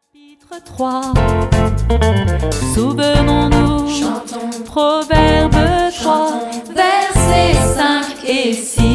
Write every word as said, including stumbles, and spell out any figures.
Chapitre trois. Souvenons-nous, chantons, Proverbe trois, versets cinq et six.